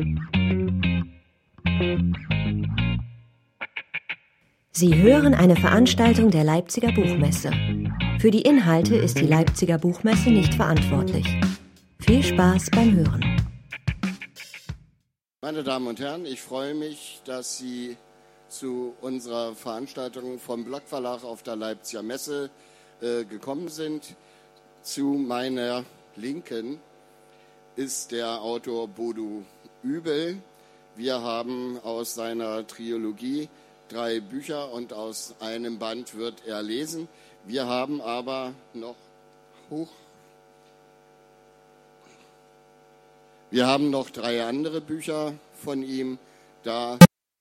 Sie hören eine Veranstaltung der Leipziger Buchmesse. Für die Inhalte ist die Leipziger Buchmesse nicht verantwortlich. Viel Spaß beim Hören. Meine Damen und Herren, ich freue mich, dass Sie zu unserer Veranstaltung vom Block Verlag auf der Leipziger Messe gekommen sind. Zu meiner Linken ist der Autor Bodo Übel. Wir haben aus seiner Trilogie 3 Bücher und aus einem Band wird er lesen. Wir haben aber noch Wir haben noch 3 andere Bücher von ihm da.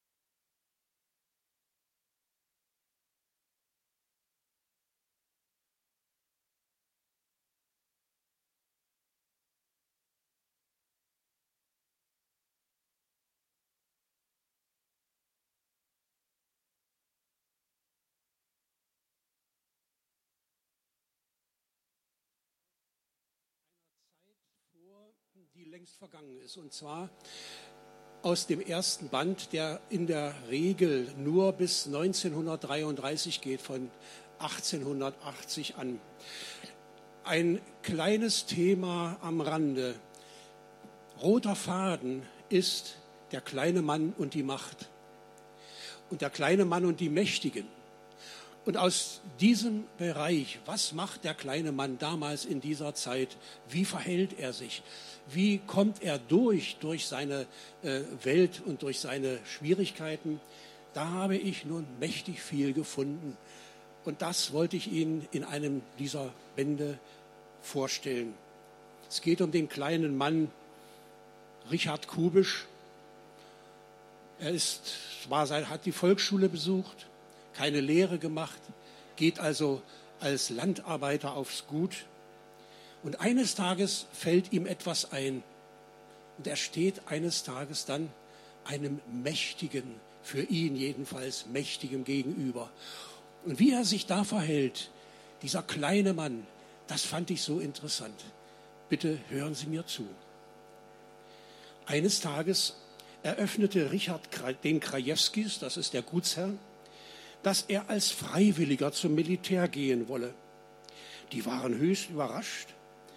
Die längst vergangen ist, und zwar aus dem ersten Band, der in der Regel nur bis 1933 geht, von 1880 an. Ein kleines Thema am Rande. Roter Faden ist der kleine Mann und die Macht und der kleine Mann und die Mächtigen. Und aus diesem Bereich, was macht der kleine Mann damals in dieser Zeit? Wie verhält er sich? Wie kommt er durch seine Welt und durch seine Schwierigkeiten? Da habe ich nun mächtig viel gefunden. Und das wollte ich Ihnen in einem dieser Bände vorstellen. Es geht um den kleinen Mann Richard Kubisch. Er hat die Volksschule besucht, keine Lehre gemacht, geht also als Landarbeiter aufs Gut. Und eines Tages fällt ihm etwas ein. Und er steht eines Tages dann einem Mächtigen, für ihn jedenfalls Mächtigem gegenüber. Und wie er sich da verhält, dieser kleine Mann, das fand ich so interessant. Bitte hören Sie mir zu. Eines Tages eröffnete Richard den Krajewskis, das ist der Gutsherr, dass er als Freiwilliger zum Militär gehen wolle. Die waren höchst überrascht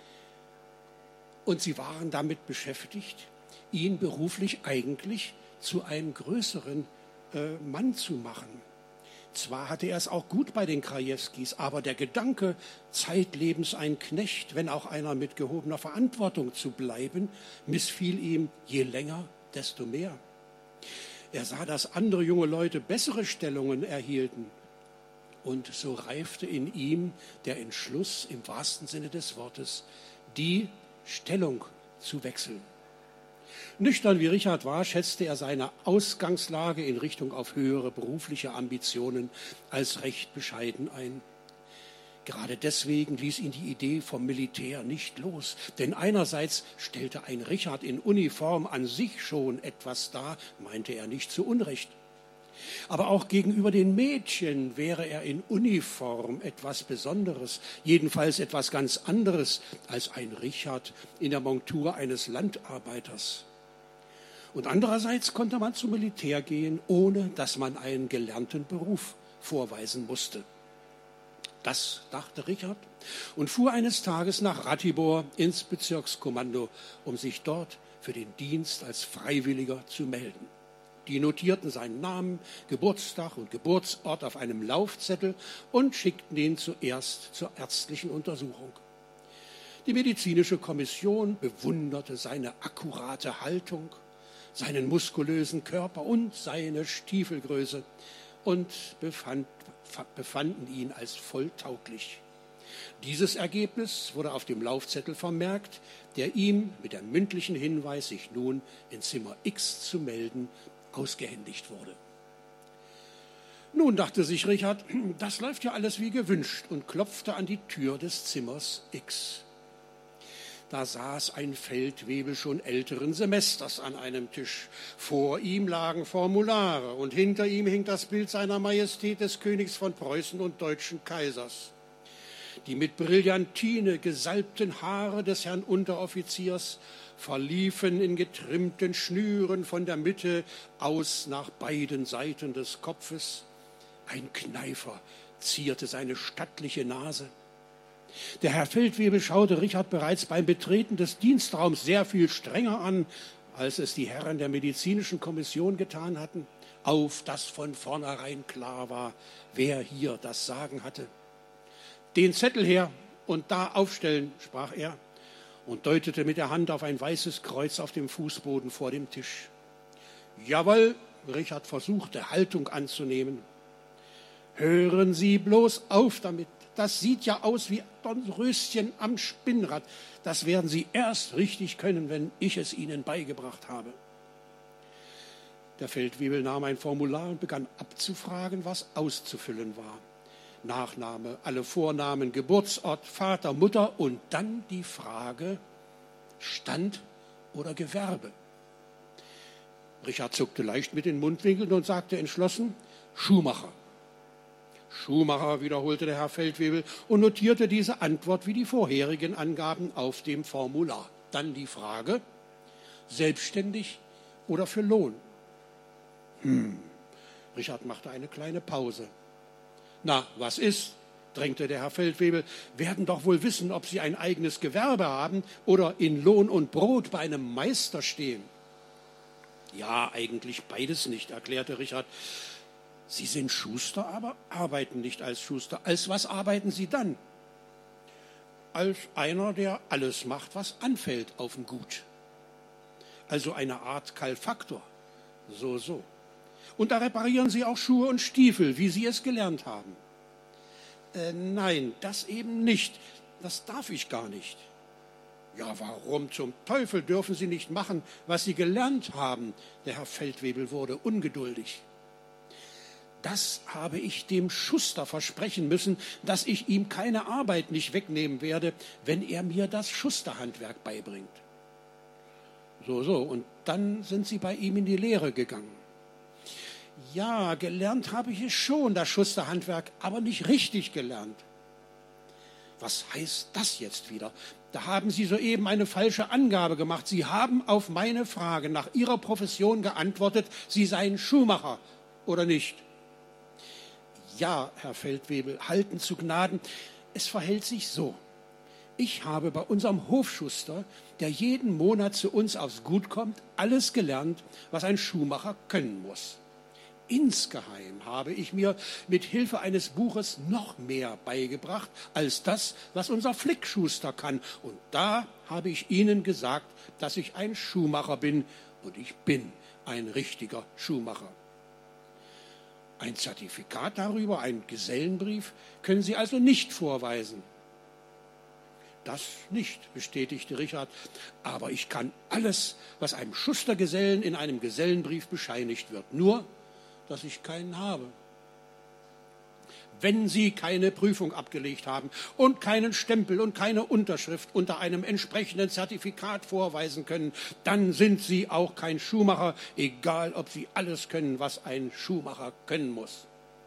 und sie waren damit beschäftigt, ihn beruflich eigentlich zu einem größeren Mann zu machen. Zwar hatte er es auch gut bei den Krajewskis, aber der Gedanke, zeitlebens ein Knecht, wenn auch einer mit gehobener Verantwortung zu bleiben, missfiel ihm je länger, desto mehr. Er sah, dass andere junge Leute bessere Stellungen erhielten. Und so reifte in ihm der Entschluss, im wahrsten Sinne des Wortes, die Stellung zu wechseln. Nüchtern wie Richard war, schätzte er seine Ausgangslage in Richtung auf höhere berufliche Ambitionen als recht bescheiden ein. Gerade deswegen ließ ihn die Idee vom Militär nicht los. Denn einerseits stellte ein Richard in Uniform an sich schon etwas dar, meinte er nicht zu Unrecht. Aber auch gegenüber den Mädchen wäre er in Uniform etwas Besonderes, jedenfalls etwas ganz anderes als ein Richard in der Montur eines Landarbeiters. Und andererseits konnte man zum Militär gehen, ohne dass man einen gelernten Beruf vorweisen musste. Das dachte Richard und fuhr eines Tages nach Ratibor ins Bezirkskommando, um sich dort für den Dienst als Freiwilliger zu melden. Die notierten seinen Namen, Geburtstag und Geburtsort auf einem Laufzettel und schickten ihn zuerst zur ärztlichen Untersuchung. Die medizinische Kommission bewunderte seine akkurate Haltung, seinen muskulösen Körper und seine Stiefelgröße und befanden ihn als volltauglich. Dieses Ergebnis wurde auf dem Laufzettel vermerkt, der ihm mit dem mündlichen Hinweis, sich nun in Zimmer X zu melden, ausgehändigt wurde. Nun, dachte sich Richard, das läuft ja alles wie gewünscht und klopfte an die Tür des Zimmers X. Da saß ein Feldwebel schon älteren Semesters an einem Tisch. Vor ihm lagen Formulare und hinter ihm hing das Bild seiner Majestät des Königs von Preußen und deutschen Kaisers. Die mit Brillantine gesalbten Haare des Herrn Unteroffiziers verliefen in getrimmten Schnüren von der Mitte aus nach beiden Seiten des Kopfes. Ein Kneifer zierte seine stattliche Nase. Der Herr Feldwebel schaute Richard bereits beim Betreten des Dienstraums sehr viel strenger an, als es die Herren der medizinischen Kommission getan hatten, auf dass von vornherein klar war, wer hier das Sagen hatte. Den Zettel her und da aufstellen, sprach er und deutete mit der Hand auf ein weißes Kreuz auf dem Fußboden vor dem Tisch. Jawohl, Richard versuchte, Haltung anzunehmen. Hören Sie bloß auf damit. Das sieht ja aus wie Dornröschen am Spinnrad. Das werden Sie erst richtig können, wenn ich es Ihnen beigebracht habe. Der Feldwebel nahm ein Formular und begann abzufragen, was auszufüllen war. Nachname, alle Vornamen, Geburtsort, Vater, Mutter und dann die Frage, Stand oder Gewerbe. Richard zuckte leicht mit den Mundwinkeln und sagte entschlossen, Schuhmacher. Schuhmacher, wiederholte der Herr Feldwebel und notierte diese Antwort wie die vorherigen Angaben auf dem Formular. Dann die Frage, selbstständig oder für Lohn? Richard machte eine kleine Pause. Na, was ist? Drängte der Herr Feldwebel. Werden doch wohl wissen, ob Sie ein eigenes Gewerbe haben oder in Lohn und Brot bei einem Meister stehen. Ja, eigentlich beides nicht, erklärte Richard. Sie sind Schuster, aber arbeiten nicht als Schuster. Als was arbeiten Sie dann? Als einer, der alles macht, was anfällt auf dem Gut. Also eine Art Kalfaktor. So. Und da reparieren Sie auch Schuhe und Stiefel, wie Sie es gelernt haben. Nein, das eben nicht. Das darf ich gar nicht. Ja, warum zum Teufel dürfen Sie nicht machen, was Sie gelernt haben? Der Herr Feldwebel wurde ungeduldig. Das habe ich dem Schuster versprechen müssen, dass ich ihm keine Arbeit nicht wegnehmen werde, wenn er mir das Schusterhandwerk beibringt. So, und dann sind Sie bei ihm in die Lehre gegangen. Ja, gelernt habe ich es schon, das Schusterhandwerk, aber nicht richtig gelernt. Was heißt das jetzt wieder? Da haben Sie soeben eine falsche Angabe gemacht. Sie haben auf meine Frage nach Ihrer Profession geantwortet, Sie seien Schuhmacher, oder nicht? Ja, Herr Feldwebel, halten zu Gnaden. Es verhält sich so. Ich habe bei unserem Hofschuster, der jeden Monat zu uns aufs Gut kommt, alles gelernt, was ein Schuhmacher können muss. Insgeheim habe ich mir mit Hilfe eines Buches noch mehr beigebracht als das, was unser Flickschuster kann. Und da habe ich Ihnen gesagt, dass ich ein Schuhmacher bin und ich bin ein richtiger Schuhmacher. Ein Zertifikat darüber, ein Gesellenbrief, können Sie also nicht vorweisen. Das nicht, bestätigte Richard, aber ich kann alles, was einem Schustergesellen in einem Gesellenbrief bescheinigt wird, nur dass ich keinen habe. Wenn Sie keine Prüfung abgelegt haben und keinen Stempel und keine Unterschrift unter einem entsprechenden Zertifikat vorweisen können, dann sind Sie auch kein Schuhmacher, egal ob Sie alles können, was ein Schuhmacher können muss.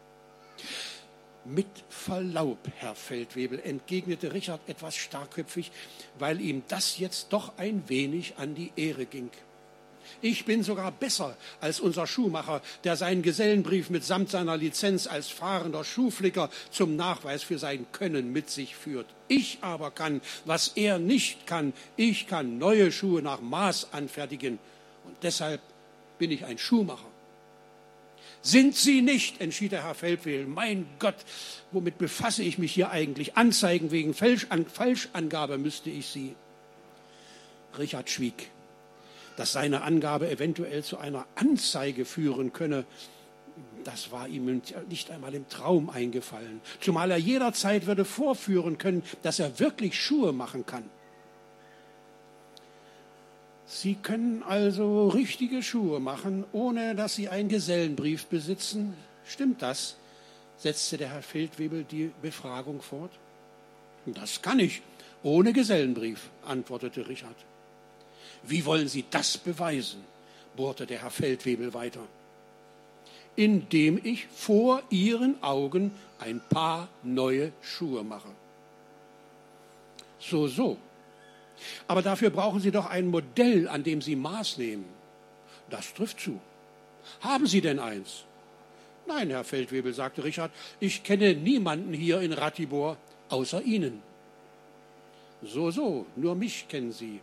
Mit Verlaub, Herr Feldwebel, entgegnete Richard etwas starkköpfig, weil ihm das jetzt doch ein wenig an die Ehre ging. Ich bin sogar besser als unser Schuhmacher, der seinen Gesellenbrief mitsamt seiner Lizenz als fahrender Schuhflicker zum Nachweis für sein Können mit sich führt. Ich aber kann, was er nicht kann. Ich kann neue Schuhe nach Maß anfertigen. Und deshalb bin ich ein Schuhmacher. Sind Sie nicht, entschied der Herr Feldwebel. Mein Gott, womit befasse ich mich hier eigentlich? Anzeigen wegen Falschangabe müsste ich Sie. Richard schwieg. Dass seine Angabe eventuell zu einer Anzeige führen könne, das war ihm nicht einmal im Traum eingefallen. Zumal er jederzeit würde vorführen können, dass er wirklich Schuhe machen kann. Sie können also richtige Schuhe machen, ohne dass Sie einen Gesellenbrief besitzen. Stimmt das? Setzte der Herr Feldwebel die Befragung fort. Das kann ich, ohne Gesellenbrief, antwortete Richard. Wie wollen Sie das beweisen? Bohrte der Herr Feldwebel weiter. Indem ich vor Ihren Augen ein paar neue Schuhe mache. So. Aber dafür brauchen Sie doch ein Modell, an dem Sie Maß nehmen. Das trifft zu. Haben Sie denn eins? Nein, Herr Feldwebel, sagte Richard, ich kenne niemanden hier in Ratibor außer Ihnen. So, nur mich kennen Sie.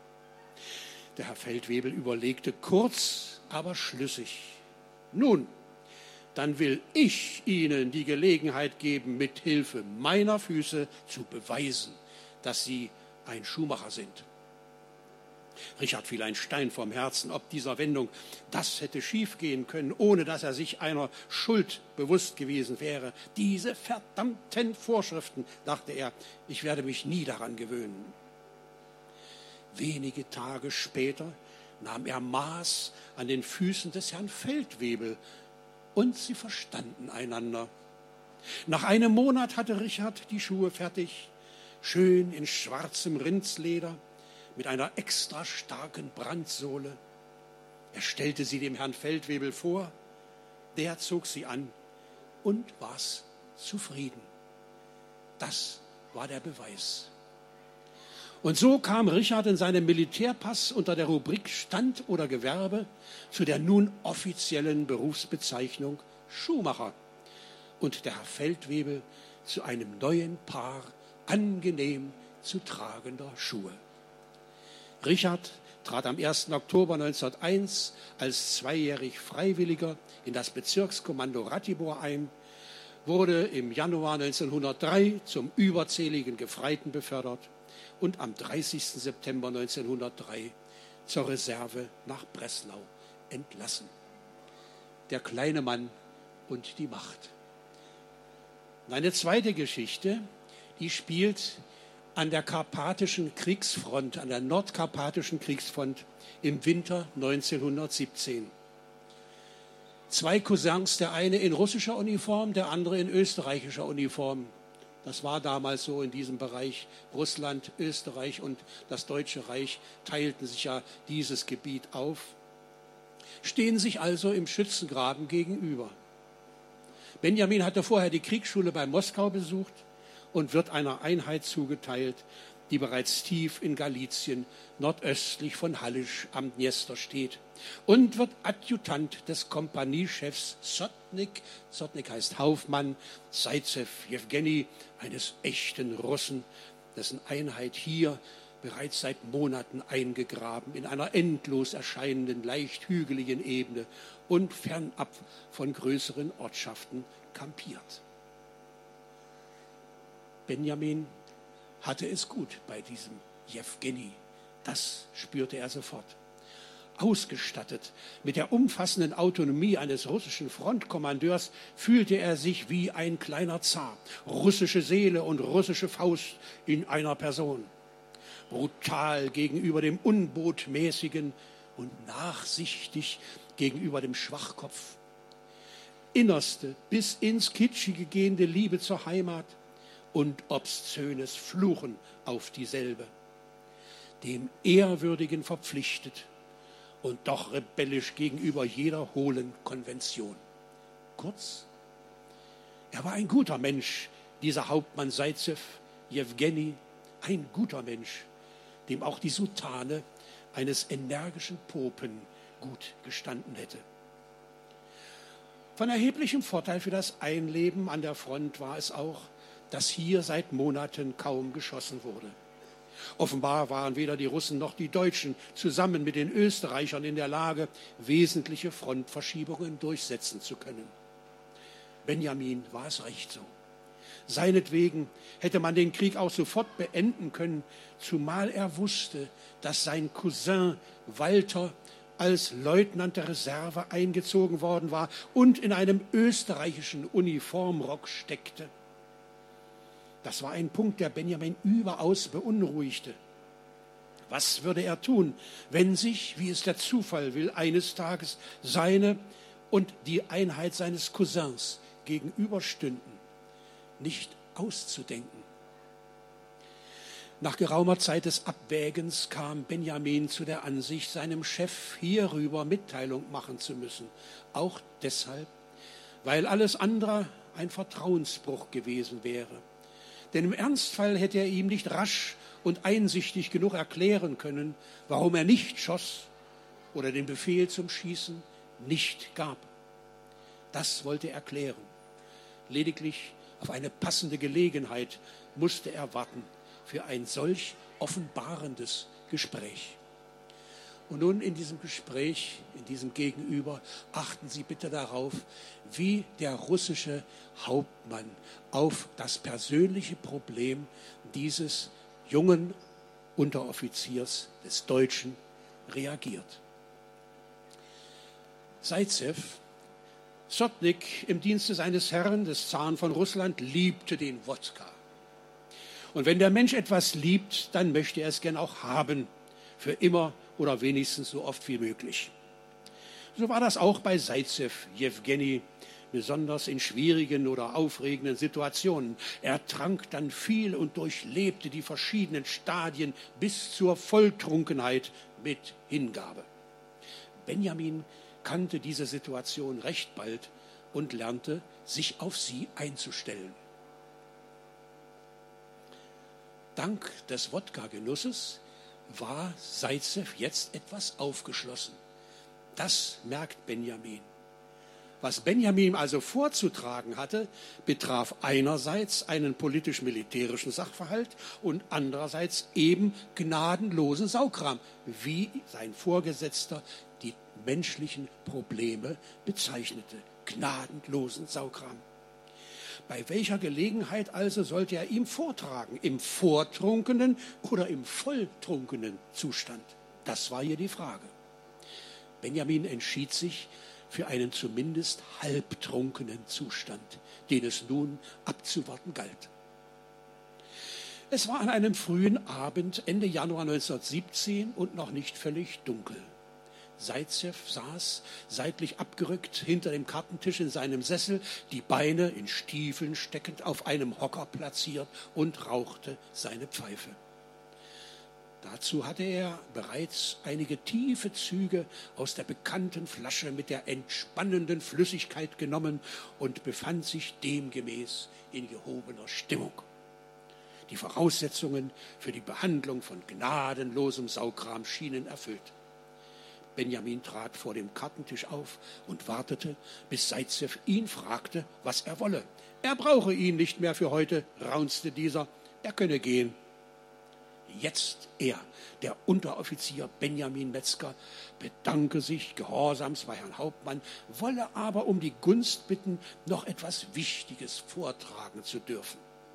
Der Herr Feldwebel überlegte kurz, aber schlüssig. Nun, dann will ich Ihnen die Gelegenheit geben, mit Hilfe meiner Füße zu beweisen, dass Sie ein Schuhmacher sind. Richard fiel ein Stein vom Herzen, ob dieser Wendung das hätte schiefgehen können, ohne dass er sich einer Schuld bewusst gewesen wäre. Diese verdammten Vorschriften, dachte er, ich werde mich nie daran gewöhnen. Wenige Tage später nahm er Maß an den Füßen des Herrn Feldwebel und sie verstanden einander. Nach einem Monat hatte Richard die Schuhe fertig, schön in schwarzem Rindsleder, mit einer extra starken Brandsohle. Er stellte sie dem Herrn Feldwebel vor, der zog sie an und war zufrieden. Das war der Beweis. Und so kam Richard in seinem Militärpass unter der Rubrik Stand oder Gewerbe zu der nun offiziellen Berufsbezeichnung Schuhmacher und der Herr Feldwebel zu einem neuen Paar angenehm zu tragender Schuhe. Richard trat am 1. Oktober 1901 als zweijährig Freiwilliger in das Bezirkskommando Ratibor ein, wurde im Januar 1903 zum überzähligen Gefreiten befördert und am 30. September 1903 zur Reserve nach Breslau entlassen. Der kleine Mann und die Macht. Und eine zweite Geschichte, die spielt an der karpatischen Kriegsfront, an der nordkarpatischen Kriegsfront im Winter 1917. Zwei Cousins, der eine in russischer Uniform, der andere in österreichischer Uniform. Das war damals so in diesem Bereich. Russland, Österreich und das Deutsche Reich teilten sich ja dieses Gebiet auf. Stehen sich also im Schützengraben gegenüber. Benjamin hatte vorher die Kriegsschule bei Moskau besucht und wird einer Einheit zugeteilt, die bereits tief in Galizien, nordöstlich von Halisch am Dniester steht, und wird Adjutant des Kompaniechefs Sotnik, Sotnik heißt Hauptmann, Zaitsew Jewgeni, eines echten Russen, dessen Einheit hier bereits seit Monaten eingegraben in einer endlos erscheinenden, leicht hügeligen Ebene und fernab von größeren Ortschaften kampiert. Benjamin hatte es gut bei diesem Jewgeni. Das spürte er sofort. Ausgestattet mit der umfassenden Autonomie eines russischen Frontkommandeurs fühlte er sich wie ein kleiner Zar. Russische Seele und russische Faust in einer Person. Brutal gegenüber dem Unbotmäßigen und nachsichtig gegenüber dem Schwachkopf. Innerste bis ins Kitschige gehende Liebe zur Heimat und obszönes Fluchen auf dieselbe. Dem Ehrwürdigen verpflichtet und doch rebellisch gegenüber jeder hohlen Konvention. Kurz, er war ein guter Mensch, dieser Hauptmann Zaitsew Jewgeni, ein guter Mensch, dem auch die Soutane eines energischen Popen gut gestanden hätte. Von erheblichem Vorteil für das Einleben an der Front war es auch, dass hier seit Monaten kaum geschossen wurde. Offenbar waren weder die Russen noch die Deutschen zusammen mit den Österreichern in der Lage, wesentliche Frontverschiebungen durchsetzen zu können. Benjamin war es recht so. Seinetwegen hätte man den Krieg auch sofort beenden können, zumal er wusste, dass sein Cousin Walter als Leutnant der Reserve eingezogen worden war und in einem österreichischen Uniformrock steckte. Das war ein Punkt, der Benjamin überaus beunruhigte. Was würde er tun, wenn sich, wie es der Zufall will, eines Tages seine und die Einheit seines Cousins gegenüberstünden? Nicht auszudenken. Nach geraumer Zeit des Abwägens kam Benjamin zu der Ansicht, seinem Chef hierüber Mitteilung machen zu müssen. Auch deshalb, weil alles andere ein Vertrauensbruch gewesen wäre. Denn im Ernstfall hätte er ihm nicht rasch und einsichtig genug erklären können, warum er nicht schoss oder den Befehl zum Schießen nicht gab. Das wollte er klären. Lediglich auf eine passende Gelegenheit musste er warten für ein solch offenbarendes Gespräch. Und nun in diesem Gespräch, in diesem Gegenüber, achten Sie bitte darauf, wie der russische Hauptmann auf das persönliche Problem dieses jungen Unteroffiziers des Deutschen reagiert. Saizew, Sotnik im Dienste seines Herrn, des Zaren von Russland, liebte den Wodka. Und wenn der Mensch etwas liebt, dann möchte er es gern auch haben, für immer oder wenigstens so oft wie möglich. So war das auch bei Saizew, Jewgeni, besonders in schwierigen oder aufregenden Situationen. Er trank dann viel und durchlebte die verschiedenen Stadien bis zur Volltrunkenheit mit Hingabe. Benjamin kannte diese Situation recht bald und lernte, sich auf sie einzustellen. Dank des Wodka-Genusses war Saizew jetzt etwas aufgeschlossen. Das merkt Benjamin. Was Benjamin also vorzutragen hatte, betraf einerseits einen politisch-militärischen Sachverhalt und andererseits eben gnadenlosen Saukram, wie sein Vorgesetzter die menschlichen Probleme bezeichnete. Gnadenlosen Saukram. Bei welcher Gelegenheit also sollte er ihm vortragen? Im vortrunkenen oder im volltrunkenen Zustand? Das war hier die Frage. Benjamin entschied sich für einen zumindest halbtrunkenen Zustand, den es nun abzuwarten galt. Es war an einem frühen Abend Ende Januar 1917 und noch nicht völlig dunkel. Saizew saß, seitlich abgerückt, hinter dem Kartentisch in seinem Sessel, die Beine in Stiefeln steckend auf einem Hocker platziert und rauchte seine Pfeife. Dazu hatte er bereits einige tiefe Züge aus der bekannten Flasche mit der entspannenden Flüssigkeit genommen und befand sich demgemäß in gehobener Stimmung. Die Voraussetzungen für die Behandlung von gnadenlosem Saukram schienen erfüllt. Benjamin trat vor dem Kartentisch auf und wartete, bis Saizew ihn fragte, was er wolle. Er brauche ihn nicht mehr für heute, raunzte dieser, er könne gehen. Jetzt er, der Unteroffizier Benjamin Metzger, bedanke sich gehorsamst bei Herrn Hauptmann, wolle aber um die Gunst bitten, noch etwas Wichtiges vortragen zu dürfen.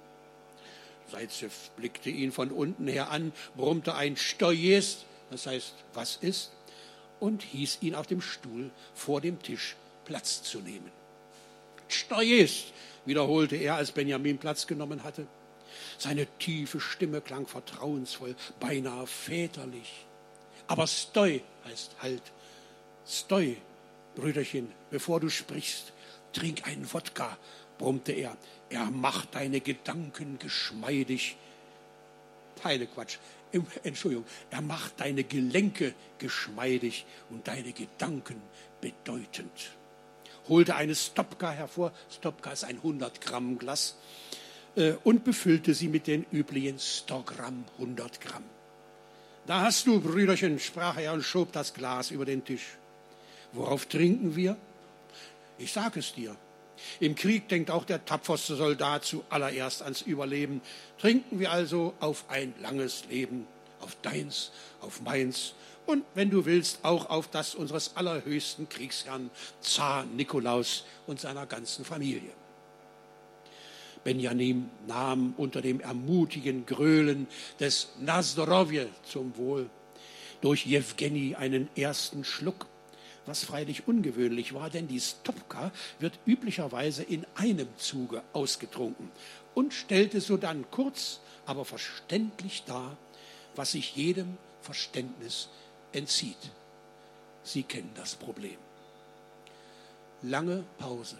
Saizew blickte ihn von unten her an, brummte ein Stojes, das heißt, was ist, und hieß ihn auf dem Stuhl vor dem Tisch Platz zu nehmen. Stojes, wiederholte er, als Benjamin Platz genommen hatte. Seine tiefe Stimme klang vertrauensvoll, beinahe väterlich. Aber stoi heißt halt. Stoi, Brüderchen, bevor du sprichst, trink einen Wodka, brummte er. Er macht deine Gedanken geschmeidig. Keine Quatsch. Entschuldigung, er macht deine Gelenke geschmeidig und deine Gedanken bedeutend. Holte eine Stopka hervor, Stopka ist ein 100-Gramm-Glas, und befüllte sie mit den üblichen 100 Gramm, 100 Gramm. Da hast du, Brüderchen, sprach er und schob das Glas über den Tisch. Worauf trinken wir? Ich sag es dir. Im Krieg denkt auch der tapferste Soldat zuallererst ans Überleben. Trinken wir also auf ein langes Leben, auf deins, auf meins und, wenn du willst, auch auf das unseres allerhöchsten Kriegsherrn, Zar Nikolaus und seiner ganzen Familie. Benjamin nahm unter dem ermutigen Gröhlen des Na zdorowje zum Wohl durch Jewgeni einen ersten Schluck, was freilich ungewöhnlich war, denn die Stopka wird üblicherweise in einem Zuge ausgetrunken und stellte sodann kurz, aber verständlich dar, was sich jedem Verständnis entzieht. Sie kennen das Problem. Lange Pause.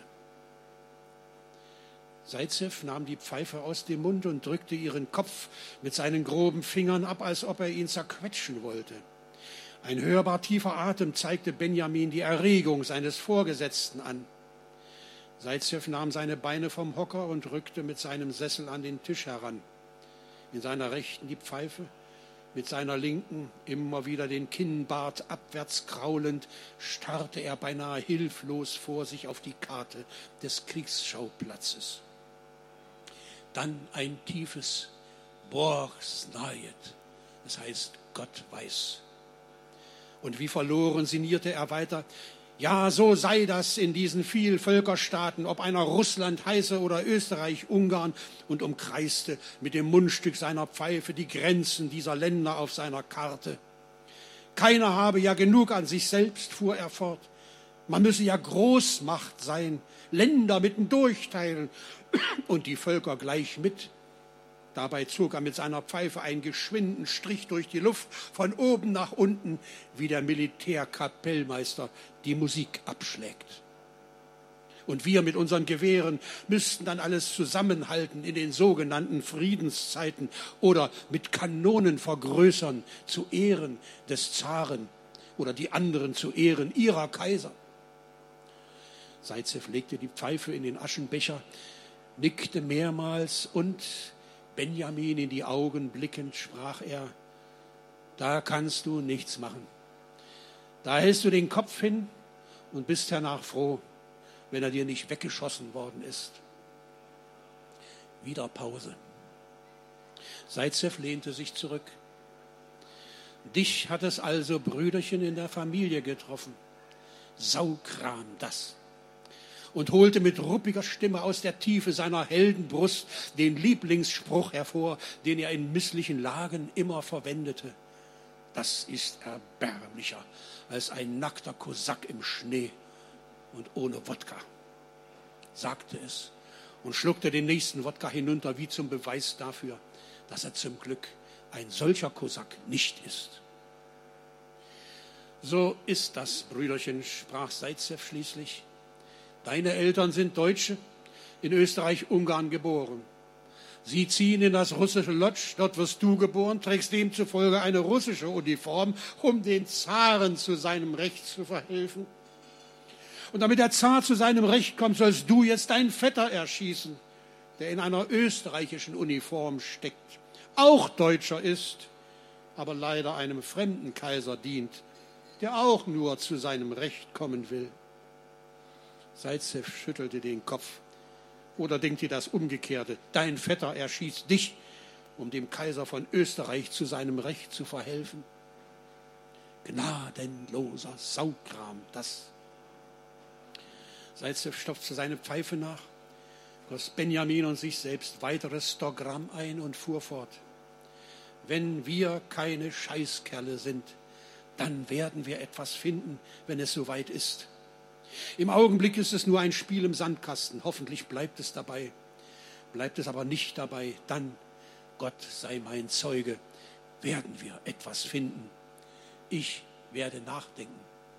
Saizew nahm die Pfeife aus dem Mund und drückte ihren Kopf mit seinen groben Fingern ab, als ob er ihn zerquetschen wollte. Ein hörbar tiefer Atem zeigte Benjamin die Erregung seines Vorgesetzten an. Saizew nahm seine Beine vom Hocker und rückte mit seinem Sessel an den Tisch heran. in seiner Rechten die Pfeife, mit seiner Linken immer wieder den Kinnbart abwärts kraulend, starrte er beinahe hilflos vor sich auf die Karte des Kriegsschauplatzes. Dann ein tiefes Bor znayet, das heißt Gott weiß. Und wie verloren sinnierte er weiter: Ja, so sei das in diesen Vielvölkerstaaten, ob einer Russland heiße oder Österreich, Ungarn, und umkreiste mit dem Mundstück seiner Pfeife die Grenzen dieser Länder auf seiner Karte. Keiner habe ja genug an sich selbst, fuhr er fort. Man müsse ja Großmacht sein, Länder mitten durchteilen und die Völker gleich mit. Dabei zog er mit seiner Pfeife einen geschwinden Strich durch die Luft, von oben nach unten, wie der Militärkapellmeister die Musik abschlägt. Und wir mit unseren Gewehren müssten dann alles zusammenhalten in den sogenannten Friedenszeiten oder mit Kanonen vergrößern zu Ehren des Zaren oder die anderen zu Ehren ihrer Kaiser. Zaitsew legte die Pfeife in den Aschenbecher, nickte mehrmals und Benjamin in die Augen blickend sprach er: Da kannst du nichts machen. Da hältst du den Kopf hin und bist hernach froh, wenn er dir nicht weggeschossen worden ist. Wieder Pause. Zaitsew lehnte sich zurück. Dich hat es also, Brüderchen, in der Familie getroffen. Saukram das. Und holte mit ruppiger Stimme aus der Tiefe seiner Heldenbrust den Lieblingsspruch hervor, den er in misslichen Lagen immer verwendete. Das ist erbärmlicher als ein nackter Kosak im Schnee und ohne Wodka, sagte es und schluckte den nächsten Wodka hinunter, wie zum Beweis dafür, dass er zum Glück ein solcher Kosak nicht ist. So ist das, Brüderchen, sprach Zaitsew schließlich. Deine Eltern sind Deutsche, in Österreich-Ungarn geboren. Sie ziehen in das russische Lodz, dort wirst du geboren, trägst demzufolge eine russische Uniform, um den Zaren zu seinem Recht zu verhelfen. Und damit der Zar zu seinem Recht kommt, sollst du jetzt deinen Vetter erschießen, der in einer österreichischen Uniform steckt, auch Deutscher ist, aber leider einem fremden Kaiser dient, der auch nur zu seinem Recht kommen will. Zaitsew schüttelte den Kopf. Oder denkt ihr das Umgekehrte? Dein Vetter erschießt dich, um dem Kaiser von Österreich zu seinem Recht zu verhelfen? Gnadenloser Saukram, das. Zaitsew stopfte seine Pfeife nach, goss Benjamin und sich selbst weiteres Stogramm ein und fuhr fort. Wenn wir keine Scheißkerle sind, dann werden wir etwas finden, wenn es soweit ist. Im Augenblick ist es nur ein Spiel im Sandkasten. Hoffentlich bleibt es dabei. Bleibt es aber nicht dabei, dann, Gott sei mein Zeuge, werden wir etwas finden. Ich werde nachdenken.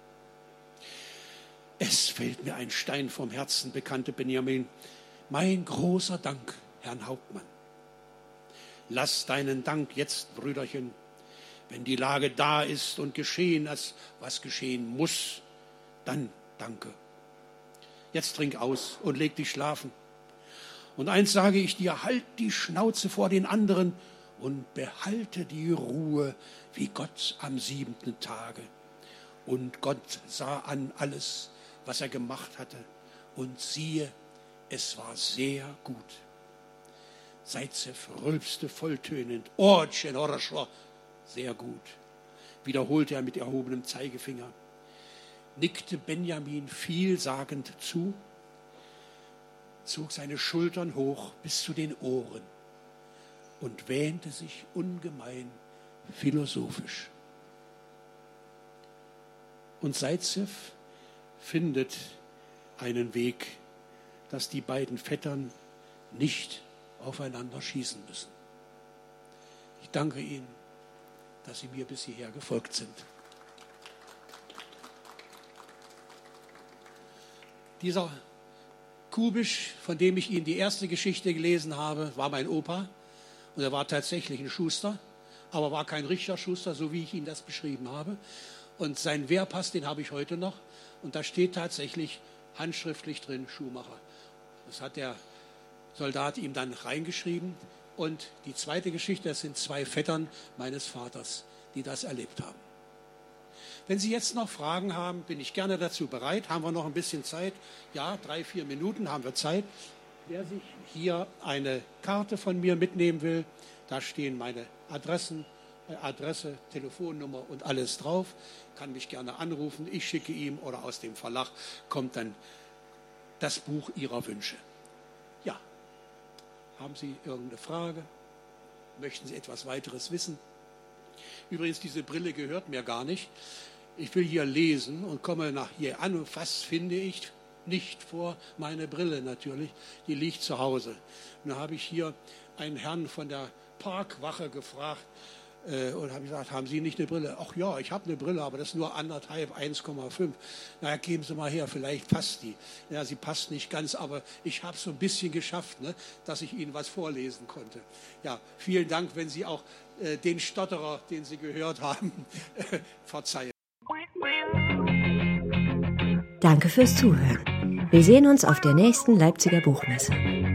Es fällt mir ein Stein vom Herzen, bekannte Benjamin. Mein großer Dank, Herrn Hauptmann. Lass deinen Dank jetzt, Brüderchen, wenn die Lage da ist und geschehen ist, was geschehen muss, dann danke. Jetzt trink aus und leg dich schlafen. Und eins sage ich dir, halt die Schnauze vor den anderen und behalte die Ruhe wie Gott am 7. Tage. Und Gott sah an alles, was er gemacht hatte. Und siehe, es war sehr gut. Zaitsew rülpste volltönend. Sehr gut, wiederholte er mit erhobenem Zeigefinger. Nickte Benjamin vielsagend zu, zog seine Schultern hoch bis zu den Ohren und wähnte sich ungemein philosophisch. Und Zaitsew findet einen Weg, dass die beiden Vettern nicht aufeinander schießen müssen. Ich danke Ihnen, dass Sie mir bis hierher gefolgt sind. Dieser Kubisch, von dem ich Ihnen die erste Geschichte gelesen habe, war mein Opa. Und er war tatsächlich ein Schuster, aber war kein richtiger Schuster, so wie ich Ihnen das beschrieben habe. Und sein Wehrpass, den habe ich heute noch. Und da steht tatsächlich handschriftlich drin, Schuhmacher. Das hat der Soldat ihm dann reingeschrieben. Und die zweite Geschichte, das sind 2 Vettern meines Vaters, die das erlebt haben. Wenn Sie jetzt noch Fragen haben, bin ich gerne dazu bereit. Haben wir noch ein bisschen Zeit? Ja, 3-4 Minuten haben wir Zeit. Wer sich hier eine Karte von mir mitnehmen will, da stehen meine Adresse, Telefonnummer und alles drauf, kann mich gerne anrufen. Ich schicke ihm oder aus dem Verlag kommt dann das Buch Ihrer Wünsche. Ja, haben Sie irgendeine Frage? Möchten Sie etwas weiteres wissen? Übrigens, diese Brille gehört mir gar nicht. Ich will hier lesen und komme nach hier an und was finde ich? Nicht vor meine Brille natürlich, die liegt zu Hause. Und da habe ich hier einen Herrn von der Parkwache gefragt und habe gesagt, haben Sie nicht eine Brille? Ach ja, ich habe eine Brille, aber das ist nur 1,5, 1,5. Na ja, geben Sie mal her, vielleicht passt die. Ja, sie passt nicht ganz, aber ich habe es so ein bisschen geschafft, ne, dass ich Ihnen was vorlesen konnte. Ja, vielen Dank, wenn Sie auch den Stotterer, den Sie gehört haben, verzeihen. Danke fürs Zuhören. Wir sehen uns auf der nächsten Leipziger Buchmesse.